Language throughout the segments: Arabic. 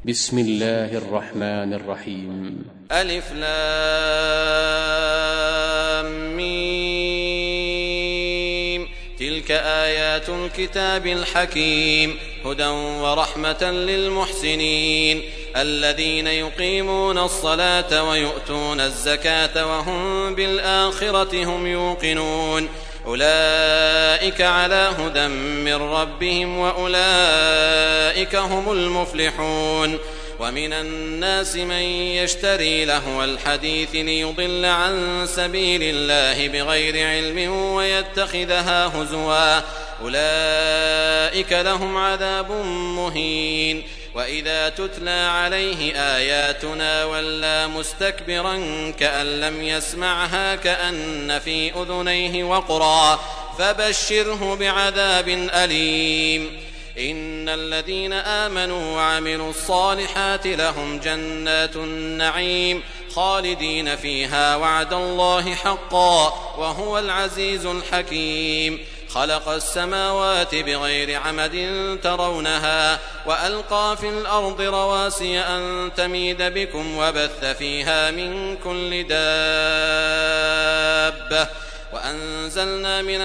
بسم الله الرحمن الرحيم. ألف لام ميم. تلك آيات الكتاب الحكيم هدى ورحمة للمحسنين الذين يقيمون الصلاة ويؤتون الزكاة وهم بالآخرة هم يوقنون أولئك على هدى من ربهم وأولئك هم المفلحون. ومن الناس من يشتري لهو الحديث ليضل عن سبيل الله بغير علم ويتخذها هزوا أولئك لهم عذاب مهين. وإذا تتلى عليه آياتنا ولى مستكبرا كأن لم يسمعها كأن في أذنيه وقرا فبشره بعذاب أليم. إن الذين آمنوا وعملوا الصالحات لهم جنات النعيم خالدين فيها وعد الله حقا وهو العزيز الحكيم. خلق السماوات بغير عمد ترونها وألقى في الأرض رواسي أن تميد بكم وبث فيها من كل دابة وأنزلنا من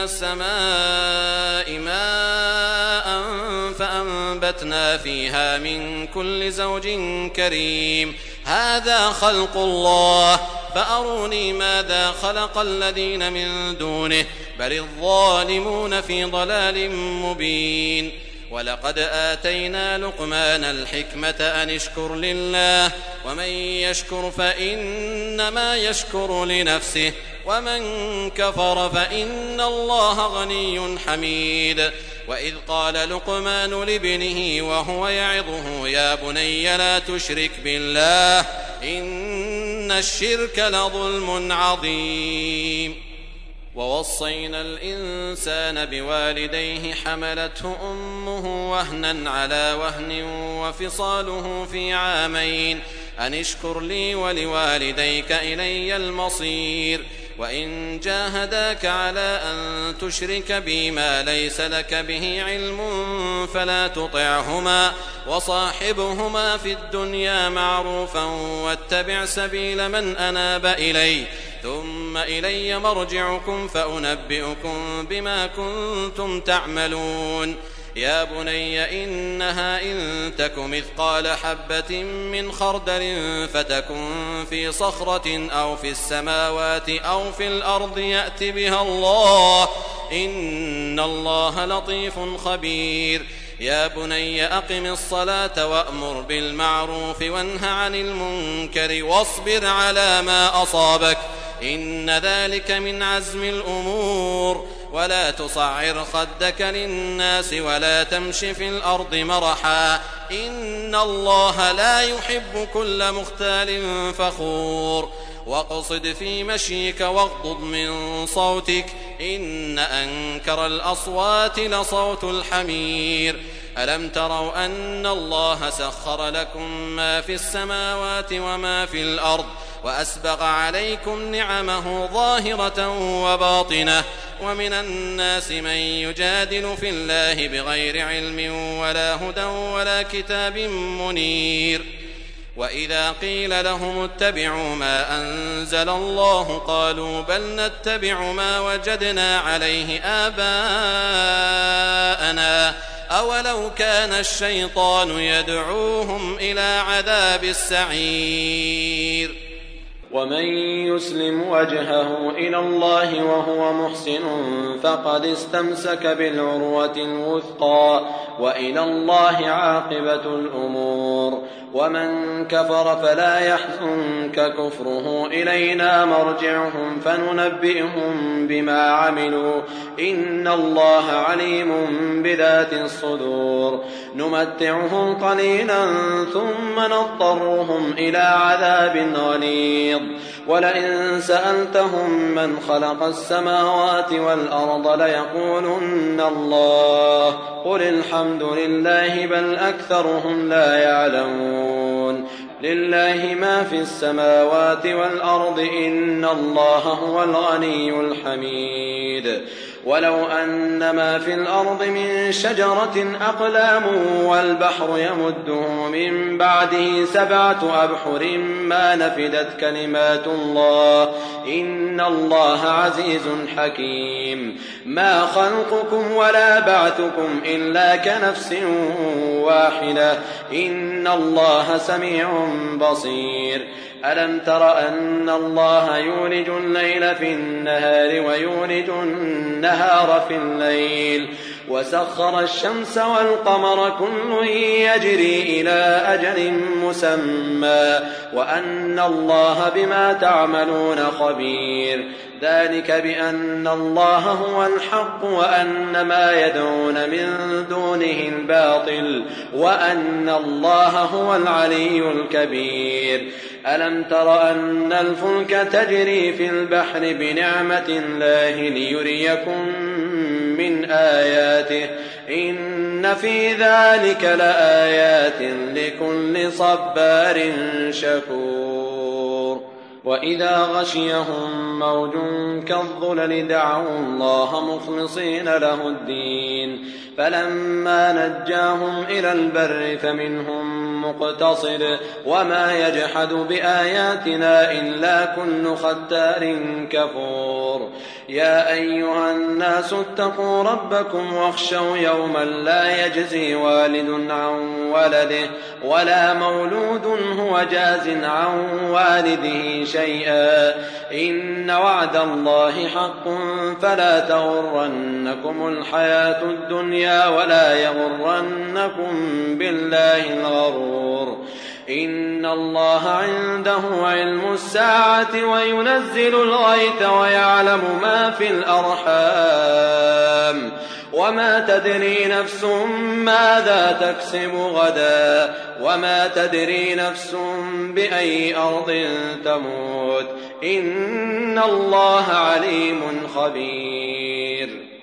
السماء ماء فأنبتنا فيها من كل زوج كريم. هذا خلق الله فأروني ماذا خلق الذين من دونه بل الظالمون في ضلال مبين. ولقد آتينا لقمان الحكمة أن اشكر لله ومن يشكر فإنما يشكر لنفسه ومن كفر فإن الله غني حميد. وإذ قال لقمان لابنه وهو يعظه يا بني لا تشرك بالله إن الشرك لظلم عظيم. ووصينا الإنسان بوالديه حملته أمه وهنا على وهن وفصاله في عامين أن اشكر لي ولوالديك إلي المصير. وإن جاهداك على أن تشرك بي ما ليس لك به علم فلا تطعهما وصاحبهما في الدنيا معروفا واتبع سبيل من أناب إلي ثم إلي مرجعكم فأنبئكم بما كنتم تعملون. يا بني إنها إن تك مثقال حبة من خردل فتكن في صخرة أو في السماوات أو في الأرض يأت بها الله إن الله لطيف خبير. يا بني أقم الصلاة وأمر بالمعروف وانه عن المنكر واصبر على ما أصابك إن ذلك من عزم الأمور. ولا تصعر خدك للناس ولا تمش في الأرض مرحا إن الله لا يحب كل مختال فخور. واقصد في مشيك واغضض من صوتك إن أنكر الأصوات لصوت الحمير. ألم تروا أن الله سخر لكم ما في السماوات وما في الأرض وأسبغ عليكم نعمه ظاهرة وباطنة. ومن الناس من يجادل في الله بغير علم ولا هدى ولا كتاب منير. وإذا قيل لهم اتبعوا ما أنزل الله قالوا بل نتبع ما وجدنا عليه آباءنا أولو كان الشيطان يدعوهم إلى عذاب السعير. ومن يسلم وجهه إلى الله وهو محسن فقد استمسك بالعروة الوثقى وإلى الله عاقبة الأمور. ومن كفر فلا يحزنك كفره إلينا مرجعهم فننبئهم بما عملوا إن الله عليم بذات الصدور. نمتعهم قليلا ثم نضطرهم إلى عذاب غليظ. ولئن سألتهم من خلق السماوات والأرض ليقولن الله قل الحمد لله بل أكثرهم لا يعلمون. لله ما في السماوات والأرض إن الله هو الغني الحميد. ولو أن ما في الأرض من شجرة أقلام والبحر يمده من بعده 7 أبحر ما نفدت كلمات الله إن الله عزيز حكيم ما خلقكم ولا بعثكم إلا كنفس واحدة إن الله سميع بصير ألم تر أن الله يولج الليل في النهار ويولج النهار في الليل وسخر الشمس والقمر كل يجري إلى أجل مسمى وأن الله بما تعملون خبير ذلك بأن الله هو الحق وأن ما يدعون من دونه الباطل وأن الله هو العلي الكبير ألم تر أن الفلك تجري في البحر بنعمة الله ليريكم من آياته إن في ذلك لآيات لكل صبار شكور وإذا غشيهم موج كالظلل دعوا الله مخلصين له الدين فلما نجاهم إلى البر فمنهم مقتصد وما يجحد بآياتنا إلا كل ختار كفور يا أيها الناس اتقوا ربكم واخشوا يوما لا يجزي والد عن ولده ولا مولود هو جاز عن والده شيئا إن وعد الله حق فلا تغرنكم الحياة الدنيا ولا يغرنكم بالله الغرور إن الله عنده علم الساعة وينزل الغيث ويعلم ما في الأرحام وما تدري نفس ماذا تكسب غدا وما تدري نفس بأي أرض تموت إن الله عليم خبير